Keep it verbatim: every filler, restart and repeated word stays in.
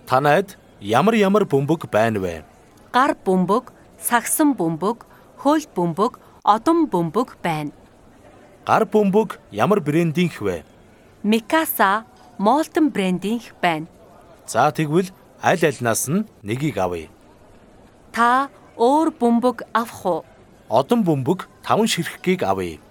Танайд ямар ямар бөмбөг байна вэ? Гар бөмбөг, сагсан бөмбөг, хөл бөмбөг, одон бөмбөг байна. Гар бөмбөг ямар брэндийнх вэ? Mikasa, Molten брендийнх байна. За тэгвэл аль альнаас нь нэгийг авъя. Та өөр бөмбөг авах уу? Одон бөмбөг таван ширхгийг авъя.